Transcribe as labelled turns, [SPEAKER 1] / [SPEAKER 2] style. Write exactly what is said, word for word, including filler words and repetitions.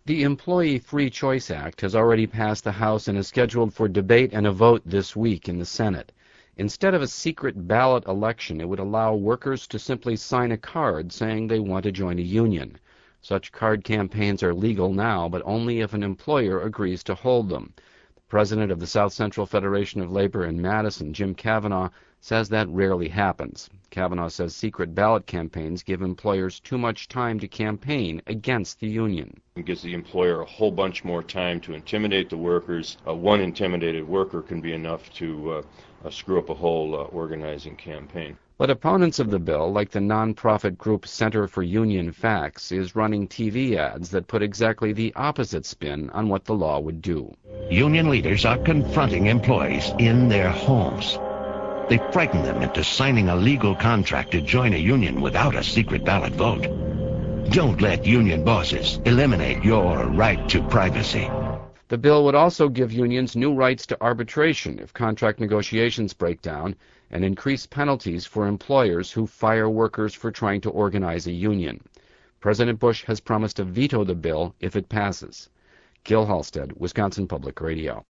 [SPEAKER 1] The Employee Free Choice Act has already passed the House and is scheduled for debate and a vote this week in the Senate. Instead of a secret ballot election, it would allow workers to simply sign a card saying they want to join a union. Such card campaigns are legal now, but only if an employer agrees to hold them. The president of the South Central Federation of Labor in Madison, Jim Kavanaugh, says that rarely happens. Kavanaugh says secret ballot campaigns give employers too much time to campaign against the union.
[SPEAKER 2] It gives the employer a whole bunch more time to intimidate the workers. Uh, one intimidated worker can be enough to uh, uh, screw up a whole uh, organizing campaign.
[SPEAKER 1] But opponents of the bill, like the nonprofit group Center for Union Facts, is running T V ads that put exactly the opposite spin on what the law would do.
[SPEAKER 3] Union leaders are confronting employees in their homes. They frighten them into signing a legal contract to join a union without a secret ballot vote. Don't let union bosses eliminate your right to privacy.
[SPEAKER 1] The bill would also give unions new rights to arbitration if contract negotiations break down, and increase penalties for employers who fire workers for trying to organize a union. President Bush has promised to veto the bill if it passes. Gil Halstead, Wisconsin Public Radio.